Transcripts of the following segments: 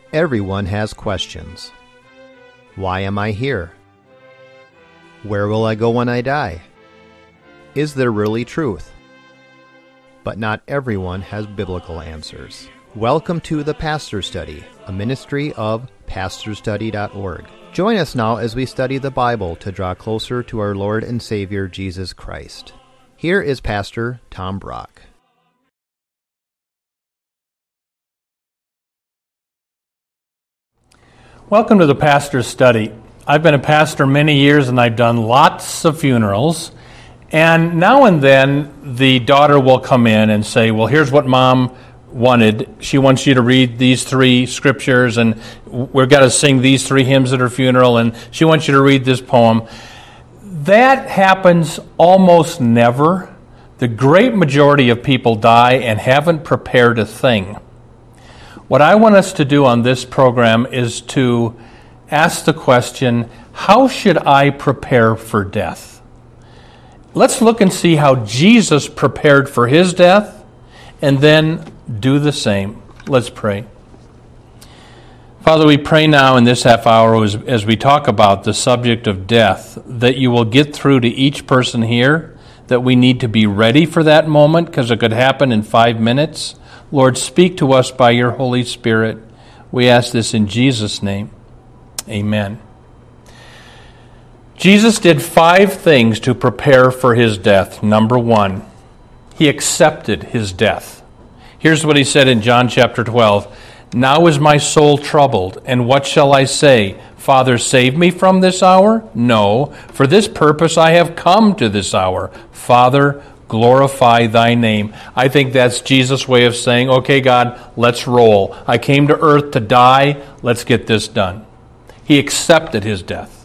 Everyone has questions. Why am I here? Where will I go when I die? Is there really truth? But not everyone has biblical answers. Welcome to The Pastor Study, a ministry of pastorstudy.org. Join us now as we study the Bible to draw closer to our Lord and Savior Jesus Christ. Here is Pastor Tom Brock. Welcome to the Pastor's Study. I've been a pastor many years and I've done lots of funerals. And now and then the daughter will come in and say, well, here's what Mom wanted. She wants you to read these 3 scriptures and we've got to sing these 3 hymns at her funeral and she wants you to read this poem. That happens almost never. The great majority of people die and haven't prepared a thing. What I want us to do on this program is to ask the question, how should I prepare for death? Let's look and see how Jesus prepared for his death and then do the same. Let's pray. Father, we pray now in this half hour as we talk about the subject of death, that you will get through to each person here, that we need to be ready for that moment because it could happen in 5 minutes. Lord, speak to us by your Holy Spirit. We ask this in Jesus' name. Amen. Jesus did 5 things to prepare for his death. Number 1, he accepted his death. Here's what he said in John chapter 12. Now is my soul troubled, and what shall I say? Father, save me from this hour? No, for this purpose I have come to this hour. Father, glorify thy name. I think that's Jesus' way of saying, okay, God, let's roll. I came to earth to die. Let's get this done. He accepted his death.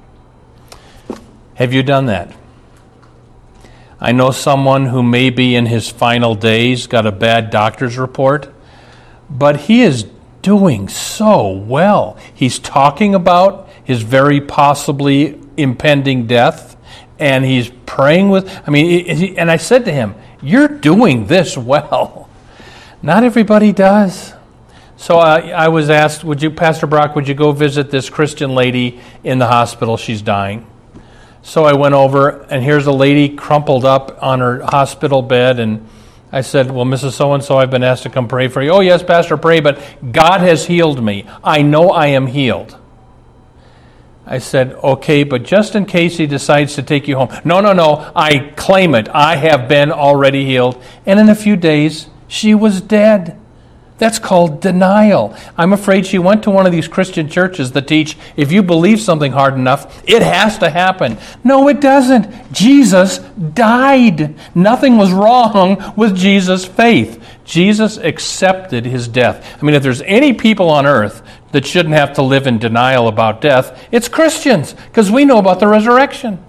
Have you done that? I know someone who may be in his final days, got a bad doctor's report, but he is doing so well. He's talking about his very possibly impending death, and he's praying and I said to him, you're doing this well. Not everybody does. So I was asked, Pastor Brock, would you go visit this Christian lady in the hospital? She's dying. So I went over, and here's a lady crumpled up on her hospital bed, and I said, well, Mrs. So-and-so, I've been asked to come pray for you. Oh, yes, Pastor, pray, but God has healed me. I know I am healed. I said, okay, but just in case he decides to take you home. No, I claim it. I have been already healed. And in a few days, she was dead. That's called denial. I'm afraid she went to one of these Christian churches that teach if you believe something hard enough, it has to happen. No, it doesn't. Jesus died. Nothing was wrong with Jesus' faith. Jesus accepted his death. I mean, if there's any people on earth that shouldn't have to live in denial about death, it's Christians, because we know about the resurrection.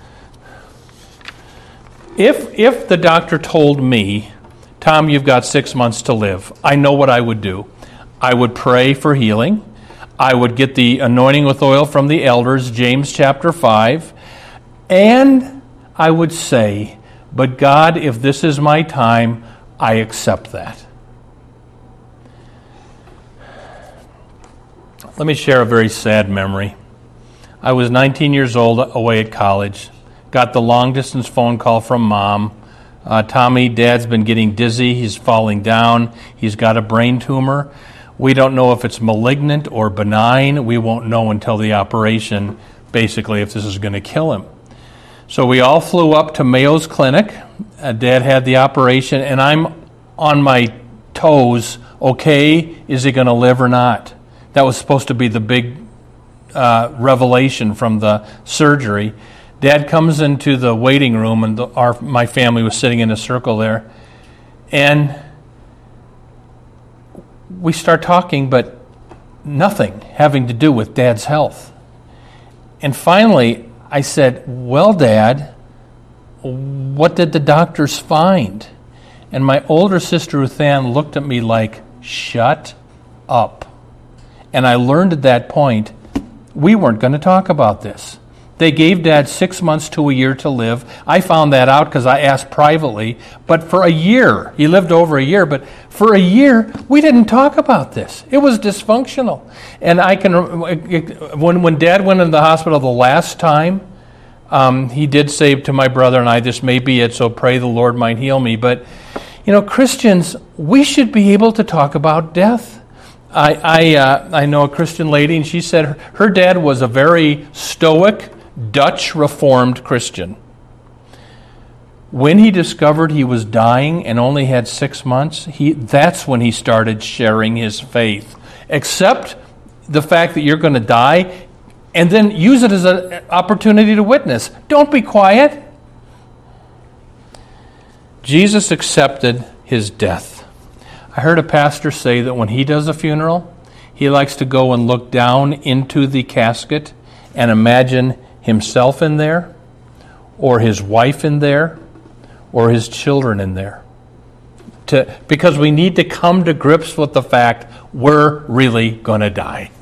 If the doctor told me, Tom, you've got 6 months to live, I know what I would do. I would pray for healing. I would get the anointing with oil from the elders, James chapter 5, and I would say, but God, if this is my time, I accept that. Let me share a very sad memory. I was 19 years old away at college, got the long-distance phone call from Mom. Tommy, Dad's been getting dizzy. He's falling down. He's got a brain tumor. We don't know if it's malignant or benign. We won't know until the operation, basically, if this is going to kill him. So we all flew up to Mayo's Clinic. Dad had the operation, and I'm on my toes. Okay, is he going to live or not? That was supposed to be the big revelation from the surgery. Dad comes into the waiting room, and my family was sitting in a circle there. And we start talking, but nothing having to do with Dad's health. And finally, I said, well, Dad, what did the doctors find? And my older sister, Ruth Ann, looked at me like, shut up. And I learned at that point, we weren't going to talk about this. They gave Dad 6 months to a year to live. I found that out because I asked privately. But for a year, he lived over a year, but for a year, we didn't talk about this. It was dysfunctional. And when Dad went into the hospital the last time, he did say to my brother and I, this may be it, so pray the Lord might heal me. But, Christians, we should be able to talk about death. I know a Christian lady, and she said her dad was a very stoic, Dutch Reformed Christian. When he discovered he was dying and only had 6 months, that's when he started sharing his faith. Accept the fact that you're going to die, and then use it as an opportunity to witness. Don't be quiet. Jesus accepted his death. I heard a pastor say that when he does a funeral, he likes to go and look down into the casket and imagine himself in there, or his wife in there, or his children in there. Because we need to come to grips with the fact we're really going to die.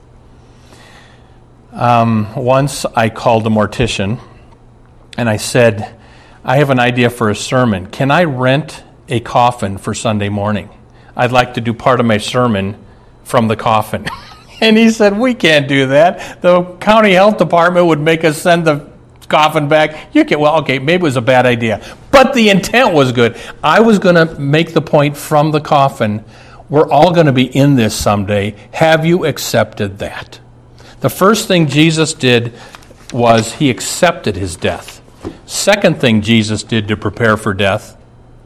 Once I called a mortician and I said, I have an idea for a sermon. Can I rent a coffin for Sunday morning? I'd like to do part of my sermon from the coffin. And he said, we can't do that. The county health department would make us send the coffin back. Maybe it was a bad idea. But the intent was good. I was going to make the point from the coffin, we're all going to be in this someday. Have you accepted that? The first thing Jesus did was he accepted his death. Second thing Jesus did to prepare for death,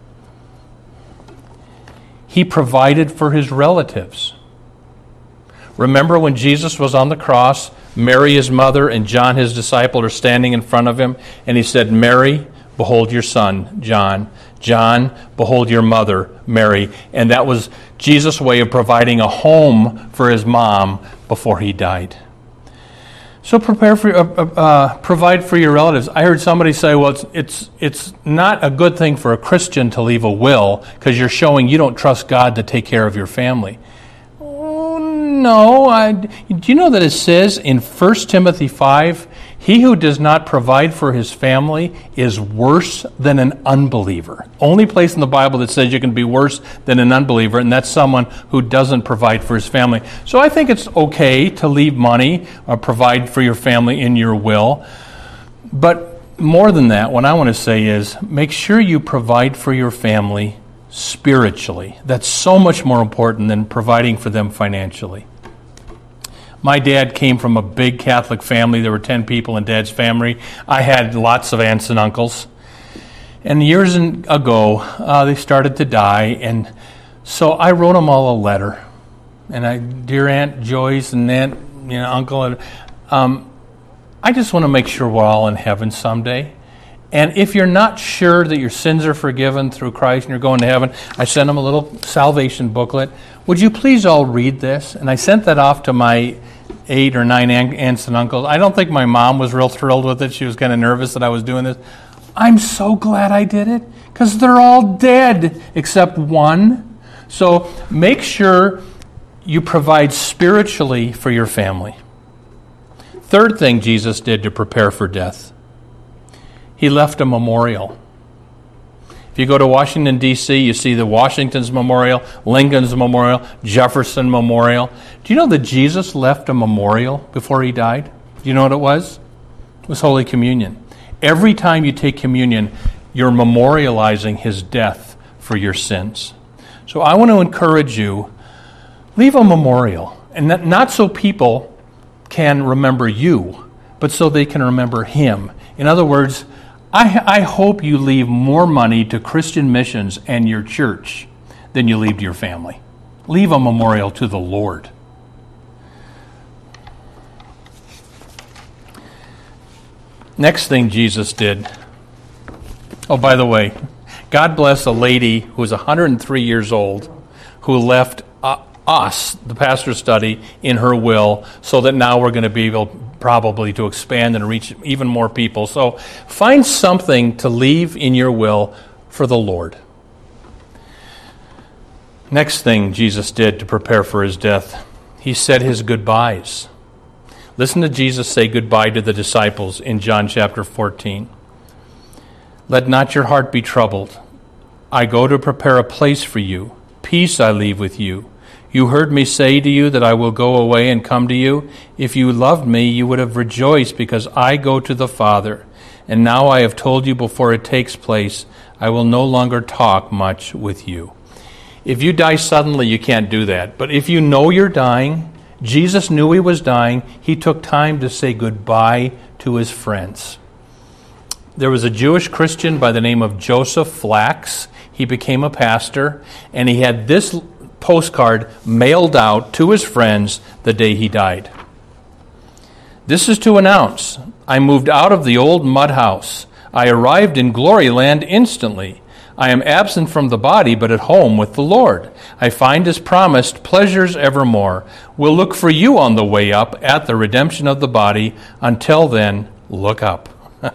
he provided for his relatives. Remember when Jesus was on the cross, Mary, his mother, and John, his disciple, are standing in front of him, and he said, Mary, behold your son, John. John, behold your mother, Mary. And that was Jesus' way of providing a home for his mom before he died. So provide for your relatives. I heard somebody say, well, it's not a good thing for a Christian to leave a will because you're showing you don't trust God to take care of your family. No. Do you know that it says in 1 Timothy 5, he who does not provide for his family is worse than an unbeliever. Only place in the Bible that says you can be worse than an unbeliever, and that's someone who doesn't provide for his family. So I think it's okay to leave money or provide for your family in your will. But more than that, what I want to say is make sure you provide for your family spiritually. That's so much more important than providing for them financially. My dad came from a big Catholic family. There were 10 people in Dad's family. I had lots of aunts and uncles. And years ago, they started to die. And so I wrote them all a letter. And dear Aunt Joyce and Uncle, I just want to make sure we're all in heaven someday. And if you're not sure that your sins are forgiven through Christ and you're going to heaven, I sent them a little salvation booklet. Would you please all read this? And I sent that off to my 8 or 9 aunts and uncles. I don't think my mom was real thrilled with it. She was kind of nervous that I was doing this. I'm so glad I did it because they're all dead except one. So make sure you provide spiritually for your family. Third thing Jesus did to prepare for death, he left a memorial. If you go to Washington, D.C., you see the Washington's Memorial, Lincoln's Memorial, Jefferson Memorial. Do you know that Jesus left a memorial before he died? Do you know what it was? It was Holy Communion. Every time you take communion, you're memorializing his death for your sins. So I want to encourage you, leave a memorial. And not so people can remember you, but so they can remember him. In other words, I hope you leave more money to Christian missions and your church than you leave to your family. Leave a memorial to the Lord. Next thing Jesus did. Oh, by the way, God bless a lady who was 103 years old who left us, the pastor study, in her will so that now we're going to be able probably to expand and reach even more people. So find something to leave in your will for the Lord. Next thing Jesus did to prepare for his death, he said his goodbyes. Listen to Jesus say goodbye to the disciples in John chapter 14. Let not your heart be troubled. I go to prepare a place for you. Peace I leave with you. You heard me say to you that I will go away and come to you. If you loved me, you would have rejoiced because I go to the Father. And now I have told you before it takes place, I will no longer talk much with you. If you die suddenly, you can't do that. But if you know you're dying, Jesus knew he was dying. He took time to say goodbye to his friends. There was a Jewish Christian by the name of Joseph Flax. He became a pastor, and he had this postcard mailed out to his friends the day he died. This is to announce, I moved out of the old mud house. I arrived in glory land instantly. I am absent from the body, but at home with the Lord. I find as promised pleasures evermore. We'll look for you on the way up at the redemption of the body. Until then, look up.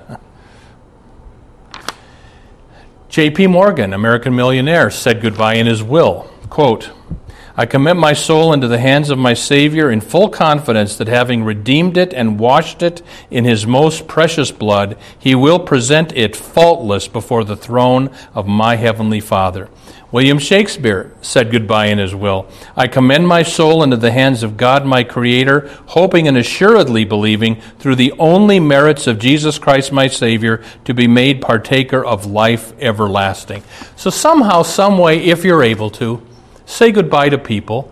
J.P. Morgan, American millionaire, said goodbye in his will. Quote, I commit my soul into the hands of my Savior in full confidence that having redeemed it and washed it in his most precious blood, he will present it faultless before the throne of my heavenly Father. William Shakespeare said goodbye in his will. I commend my soul into the hands of God my Creator, hoping and assuredly believing through the only merits of Jesus Christ my Savior to be made partaker of life everlasting. So somehow, some way, if you're able to, say goodbye to people.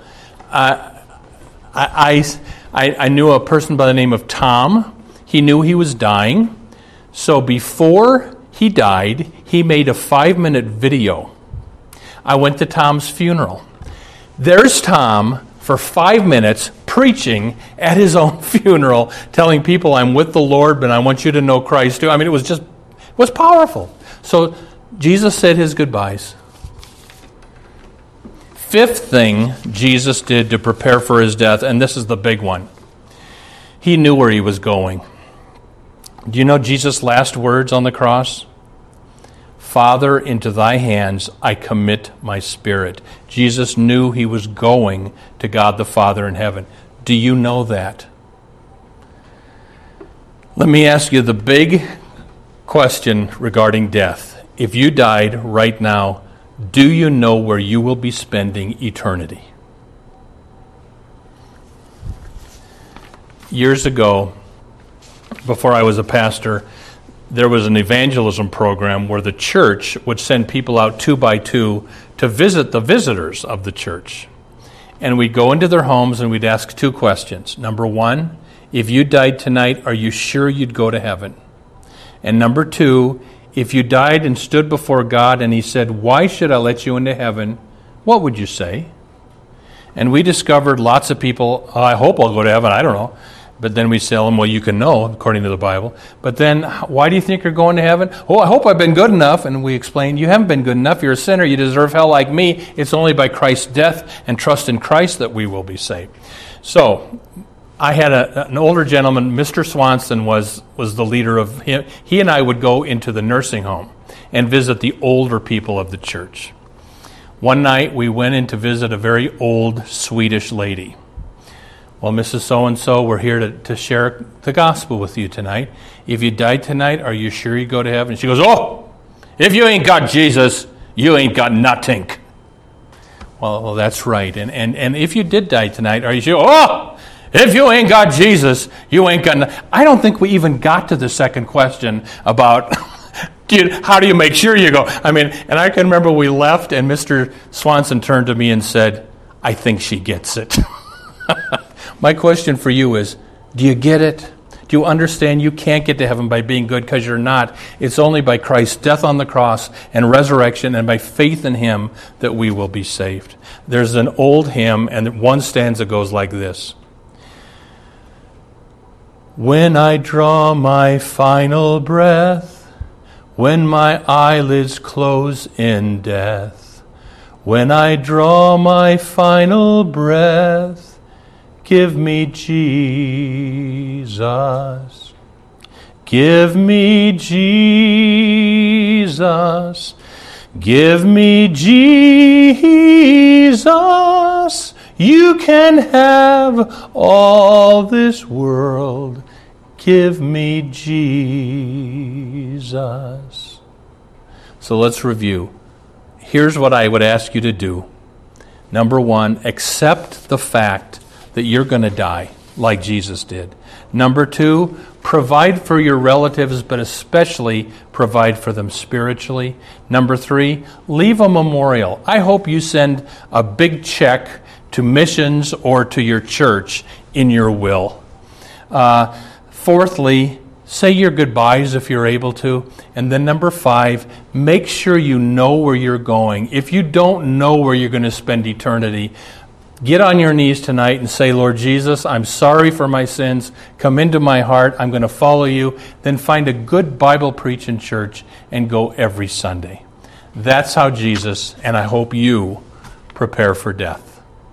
I knew a person by the name of Tom. He knew he was dying. So before he died, he made a 5-minute video. I went to Tom's funeral. There's Tom for 5 minutes preaching at his own funeral, telling people I'm with the Lord, but I want you to know Christ too. I mean, it was powerful. So Jesus said his goodbyes. Fifth thing Jesus did to prepare for his death, and this is the big one. He knew where he was going. Do you know Jesus' last words on the cross? Father, into thy hands I commit my spirit. Jesus knew he was going to God the Father in heaven. Do you know that? Let me ask you the big question regarding death. If you died right now, do you know where you will be spending eternity? Years ago, before I was a pastor, there was an evangelism program where the church would send people out 2 by 2 to visit the visitors of the church. And we'd go into their homes and we'd ask 2 questions. Number 1, if you died tonight, are you sure you'd go to heaven? And number 2, if you died and stood before God and he said, why should I let you into heaven? What would you say? And we discovered lots of people, I hope I'll go to heaven, I don't know. But then we tell them, well, you can know, according to the Bible. But then, why do you think you're going to heaven? Oh, I hope I've been good enough. And we explain, you haven't been good enough. You're a sinner. You deserve hell like me. It's only by Christ's death and trust in Christ that we will be saved. So, I had an older gentleman, Mr. Swanson was the leader of him. He and I would go into the nursing home and visit the older people of the church. One night, we went in to visit a very old Swedish lady. Well, Mrs. So-and-so, we're here to share the gospel with you tonight. If you died tonight, are you sure you go to heaven? She goes, oh, if you ain't got Jesus, you ain't got nothing. Well, that's right. And if you did die tonight, are you sure? Oh, if you ain't got Jesus, you ain't got nothing. I don't think we even got to the second question about how do you make sure you go? I mean, and I can remember we left and Mr. Swanson turned to me and said, I think she gets it. My question for you is, do you get it? Do you understand you can't get to heaven by being good because you're not? It's only by Christ's death on the cross and resurrection and by faith in him that we will be saved. There's an old hymn, and one stanza goes like this. When I draw my final breath, when my eyelids close in death, when I draw my final breath, give me Jesus. Give me Jesus. Give me Jesus. You can have all this world. Give me Jesus. So let's review. Here's what I would ask you to do. Number one, accept the fact that you're going to die like Jesus did. Number two, provide for your relatives, but especially provide for them spiritually. Number three, leave a memorial. I hope you send a big check to missions or to your church in your will. Fourthly, say your goodbyes if you're able to. And then number five, make sure you know where you're going. If you don't know where you're going to spend eternity, get on your knees tonight and say, Lord Jesus, I'm sorry for my sins. Come into my heart. I'm going to follow you. Then find a good Bible preaching church and go every Sunday. That's how Jesus, and I hope you, prepare for death.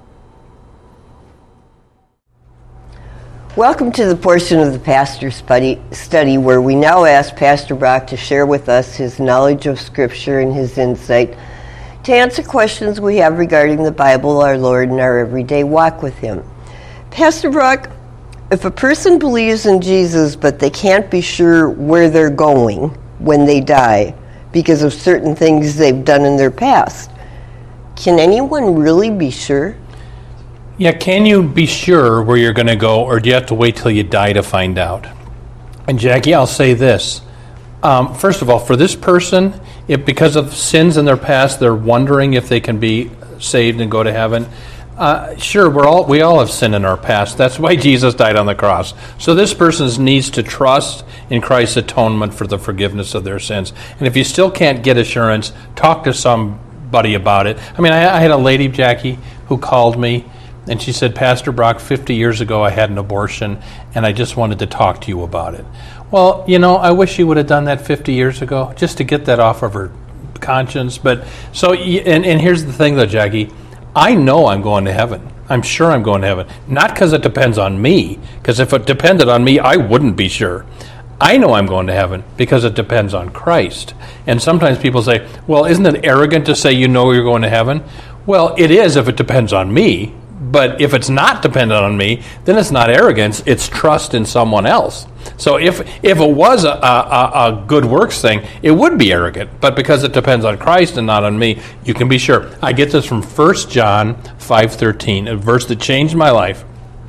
Welcome to the portion of the Pastor Study where we now ask Pastor Brock to share with us his knowledge of Scripture and his insight to answer questions we have regarding the Bible, our Lord, and our everyday walk with Him. Pastor Brock, if a person believes in Jesus but they can't be sure where they're going when they die because of certain things they've done in their past, can anyone really be sure? Yeah, can you be sure where you're going to go, or do you have to wait till you die to find out? And Jackie, I'll say this. First of all, for this person, if because of sins in their past, they're wondering if they can be saved and go to heaven, sure, we all have sin in our past. That's why Jesus died on the cross. So this person needs to trust in Christ's atonement for the forgiveness of their sins. And if you still can't get assurance, talk to somebody about it. I mean, I had a lady, Jackie, who called me, and she said, Pastor Brock, 50 years ago I had an abortion, and I just wanted to talk to you about it. Well, I wish she would have done that 50 years ago, just to get that off of her conscience. But so, and here's the thing, though, Jackie. I know I'm going to heaven. I'm sure I'm going to heaven. Not because it depends on me, because if it depended on me, I wouldn't be sure. I know I'm going to heaven because it depends on Christ. And sometimes people say, well, isn't it arrogant to say you know you're going to heaven? Well, it is if it depends on me. But if it's not dependent on me, then it's not arrogance, it's trust in someone else. So if it was a good works thing, it would be arrogant. But because it depends on Christ and not on me, you can be sure. I get this from 1 John 5:13, a verse that changed my life.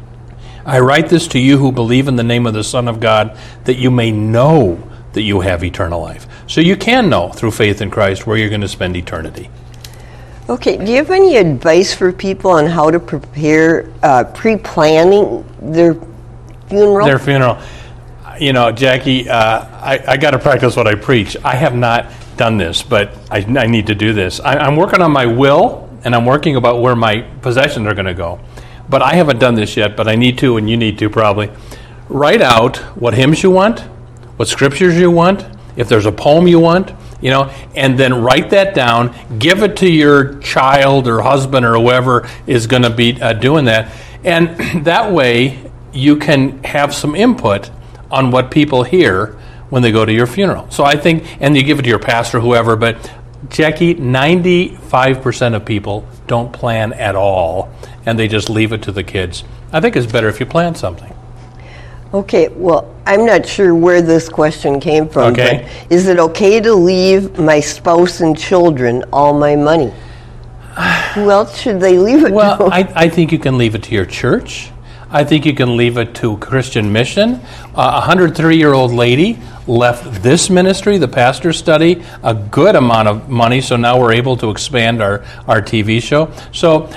I write this to you who believe in the name of the Son of God, that you may know that you have eternal life. So you can know through faith in Christ where you're going to spend eternity. Okay, do you have any advice for people on how to prepare, pre-planning their funeral? Their funeral. Jackie, I got to practice what I preach. I have not done this, but I need to do this. I'm working on my will, and I'm working about where my possessions are going to go. But I haven't done this yet, but I need to, and you need to probably. Write out what hymns you want, what scriptures you want, if there's a poem you want, and then write that down, give it to your child or husband or whoever is going to be doing that. And that way you can have some input on what people hear when they go to your funeral. So I think, and you give it to your pastor, whoever, but Jackie, 95% of people don't plan at all, and they just leave it to the kids. I think it's better if you plan something. Okay, well, I'm not sure where this question came from, okay. But is it okay to leave my spouse and children all my money? Who else should they leave it to? Well, I think you can leave it to your church. I think you can leave it to Christian Mission. A 103-year-old lady left this ministry, the Pastor Study, a good amount of money, so now we're able to expand our TV show. So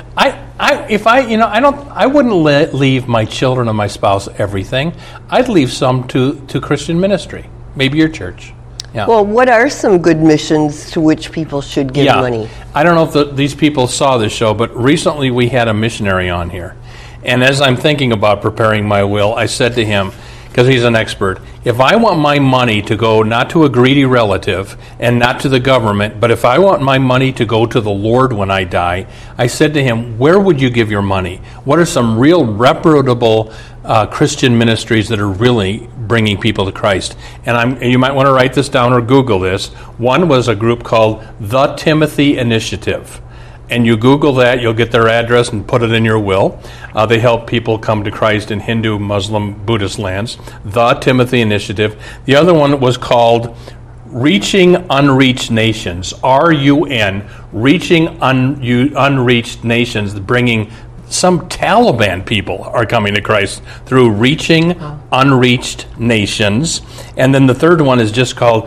I wouldn't leave my children and my spouse everything. I'd leave some to Christian ministry, maybe your church. Yeah. Well, what are some good missions to which people should give money? I don't know if these people saw this show, but recently we had a missionary on here. And as I'm thinking about preparing my will, I said to him, because he's an expert, if I want my money to go not to a greedy relative and not to the government, but if I want my money to go to the Lord when I die, I said to him, where would you give your money? What are some real reputable Christian ministries that are really bringing people to Christ? And you might want to write this down or Google this. One was a group called The Timothy Initiative. and you Google that, you'll get their address and put it in your will. They help people come to Christ in Hindu, Muslim, Buddhist lands. The Timothy Initiative. The other one was called Reaching Unreached Nations, RUN, Reaching Unreached Nations, bringing some Taliban people are coming to Christ through Reaching Unreached Nations. And then the third one is just called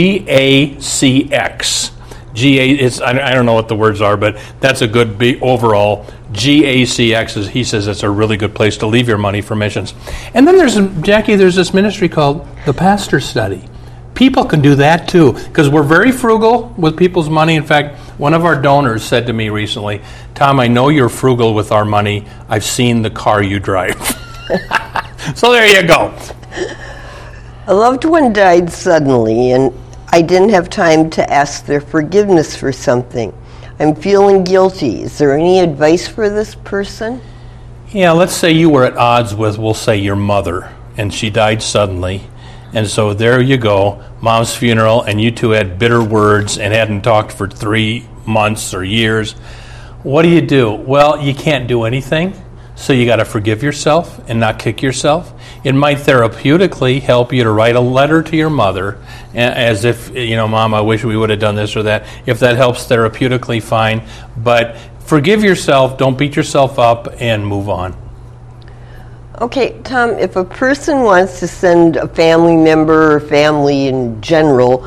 GACX. I don't know what the words are, but that's a good overall. GACX, he says it's a really good place to leave your money for missions. And then there's this ministry called the Pastor Study. People can do that too, because we're very frugal with people's money. In fact, one of our donors said to me recently, Tom, I know you're frugal with our money. I've seen the car you drive. So there you go. A loved one died suddenly, and I didn't have time to ask their forgiveness for something. I'm feeling guilty. Is there any advice for this person? Yeah, let's say you were at odds with, we'll say, your mother, and she died suddenly. And so there you go, Mom's funeral, and you two had bitter words and hadn't talked for 3 months or years. What do? Well, you can't do anything, so you got to forgive yourself and not kick yourself. It might therapeutically help you to write a letter to your mother, as if, Mom, I wish we would have done this or that. If that helps therapeutically, fine. But forgive yourself, don't beat yourself up, and move on. Okay, Tom, if a person wants to send a family member or family in general,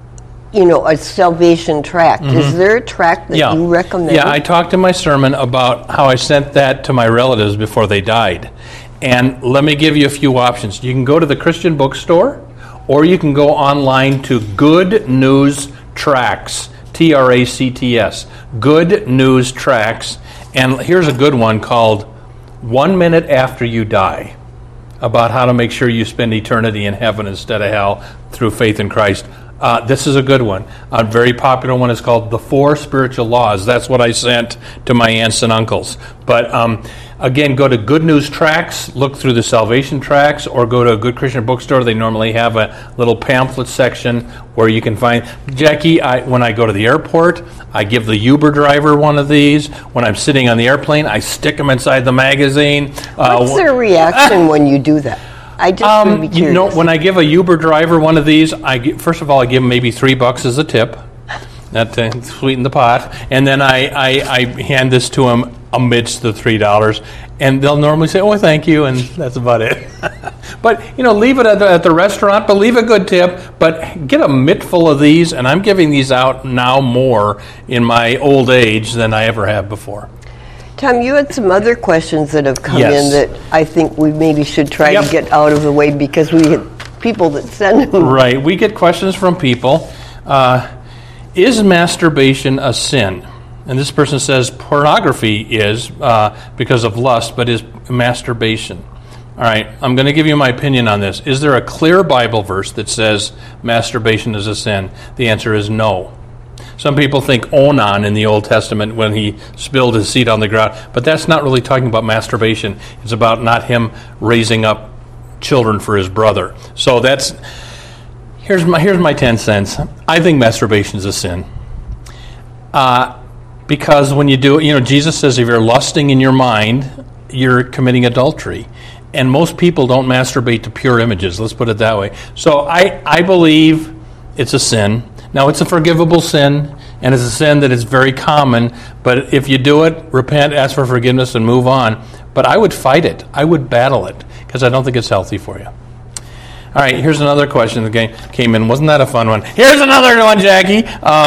a salvation tract, is there a tract that you recommend? Yeah, I talked in my sermon about how I sent that to my relatives before they died. And let me give you a few options. You can go to the Christian bookstore, or you can go online to Good News Tracts, TRACTS, Good News Tracts. And here's a good one called 1 Minute After You Die, about how to make sure you spend eternity in heaven instead of hell through faith in Christ. This is a good one. A very popular one is called The 4 Spiritual Laws. That's what I sent to my aunts and uncles. But again, go to Good News Tracts, look through the salvation tracts, or go to a good Christian bookstore. They normally have a little pamphlet section where you can find. Jackie, when I go to the airport, I give the Uber driver one of these. When I'm sitting on the airplane, I stick them inside the magazine. What's their reaction when you do that? I just would be curious. When I give a Uber driver one of these, first of all, I give them maybe $3 as a tip. That to sweeten the pot. And then I hand this to them amidst the $3. And they'll normally say, oh, thank you, and that's about it. But, leave it at the restaurant, but leave a good tip. But get a mitt full of these, and I'm giving these out now more in my old age than I ever have before. Tom, you had some other questions that have come in that I think we maybe should try to get out of the way because we get people that send them. Right. We get questions from people. Is masturbation a sin? And this person says pornography is because of lust, but is masturbation. All right. I'm going to give you my opinion on this. Is there a clear Bible verse that says masturbation is a sin? The answer is no. Some people think Onan in the Old Testament when he spilled his seed on the ground, but that's not really talking about masturbation. It's about not him raising up children for his brother. So here's my 10 cents. I think masturbation is a sin. Because when you do it, Jesus says if you're lusting in your mind, you're committing adultery. And most people don't masturbate to pure images, let's put it that way. So I believe it's a sin. Now, it's a forgivable sin, and it's a sin that is very common, but if you do it, repent, ask for forgiveness, and move on. But I would fight it. I would battle it, because I don't think it's healthy for you. All right, here's another question that came in. Wasn't that a fun one? Here's another one, Jackie.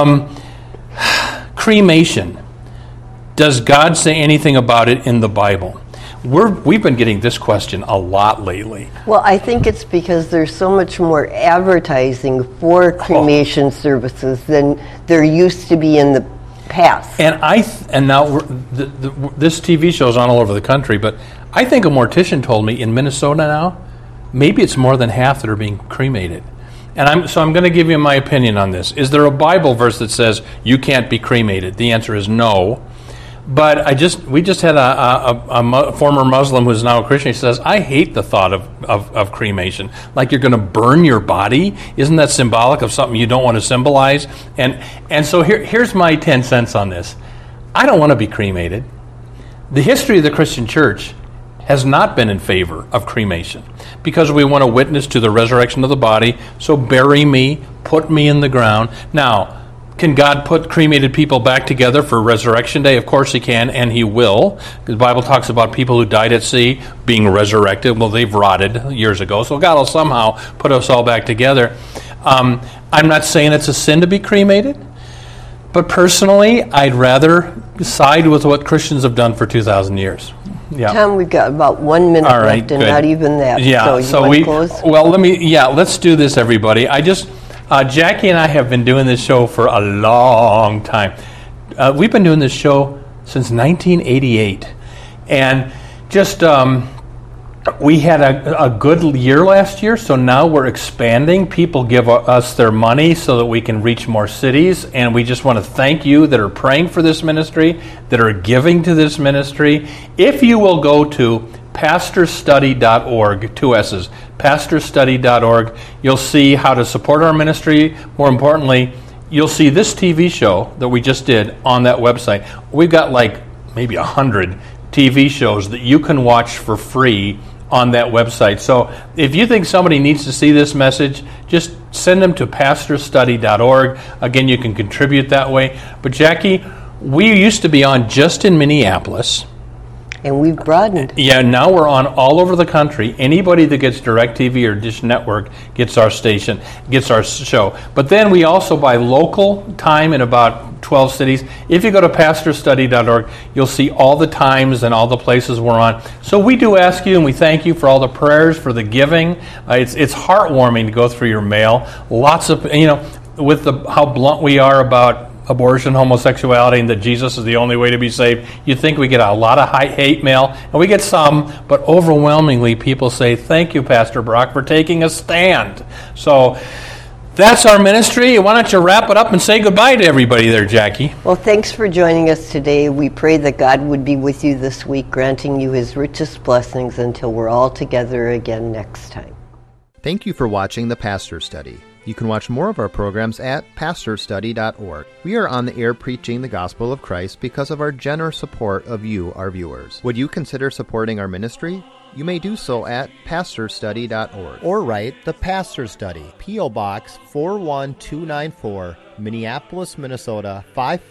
Cremation. Does God say anything about it in the Bible? We've been getting this question a lot lately. Well, I think it's because there's so much more advertising for cremation services than there used to be in the past. And now this TV show is on all over the country, but I think a mortician told me in Minnesota now, maybe it's more than half that are being cremated. And I'm going to give you my opinion on this. Is there a Bible verse that says you can't be cremated? The answer is no. But we just had a former Muslim who's now a Christian. He says, I hate the thought of cremation. Like you're going to burn your body? Isn't that symbolic of something you don't want to symbolize? And so here's my 10 cents on this. I don't want to be cremated. The history of the Christian church has not been in favor of cremation because we want to witness to the resurrection of the body, so bury me, put me in the ground. Now, can God put cremated people back together for Resurrection Day? Of course He can, and He will. The Bible talks about people who died at sea being resurrected. Well, they've rotted years ago, so God will somehow put us all back together. I'm not saying it's a sin to be cremated, but personally, I'd rather side with what Christians have done for 2,000 years. Yeah. Tom, we've got about 1 minute All right, left, and good. not even that. Yeah. So you want to close? Well, let's do this, everybody. Jackie and I have been doing this show for a long time. We've been doing this show since 1988, and just we had a good year last year, so now we're expanding. People give us their money so that we can reach more cities, and we just want to thank you that are praying for this ministry, that are giving to this ministry. If you will go to pastorstudy.org, 2 S's, pastorstudy.org, you'll see how to support our ministry. More importantly, you'll see this TV show that we just did on that website. We've got like maybe 100 TV shows that you can watch for free on that website. So if you think somebody needs to see this message, just send them to pastorstudy.org. Again, you can contribute that way. But Jackie, we used to be on just in Minneapolis. And we've broadened. Yeah, now we're on all over the country. Anybody that gets DirecTV or Dish Network gets our station, gets our show. But then we also buy local time in about 12 cities. If you go to pastorstudy.org, you'll see all the times and all the places we're on. So we do ask you, and we thank you for all the prayers, for the giving. It's heartwarming to go through your mail. Lots of, with how blunt we are about abortion, homosexuality, and that Jesus is the only way to be saved, you think we get a lot of hate mail, and we get some, but overwhelmingly people say, thank you, Pastor Brock, for taking a stand. So that's our ministry. Why don't you wrap it up and say goodbye to everybody there, Jackie? Well, thanks for joining us today. We pray that God would be with you this week, granting you His richest blessings until we're all together again next time. Thank you for watching The Pastor Study. You can watch more of our programs at pastorstudy.org. We are on the air preaching the gospel of Christ because of our generous support of you, our viewers. Would you consider supporting our ministry? You may do so at pastorstudy.org. Or write The Pastor Study, P.O. Box 41294, Minneapolis, Minnesota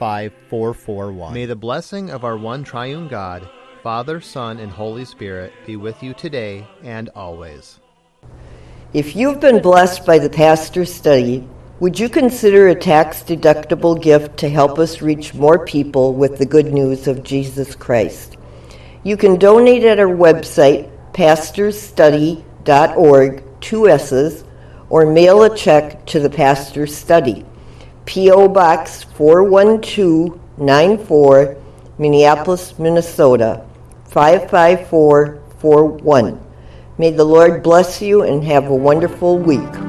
55441. May the blessing of our one triune God, Father, Son, and Holy Spirit be with you today and always. If you've been blessed by the Pastor Study, would you consider a tax-deductible gift to help us reach more people with the good news of Jesus Christ? You can donate at our website, pastorstudy.org, 2 S's, or mail a check to the Pastor Study, P.O. Box 41294, Minneapolis, Minnesota 55441. May the Lord bless you and have a wonderful week.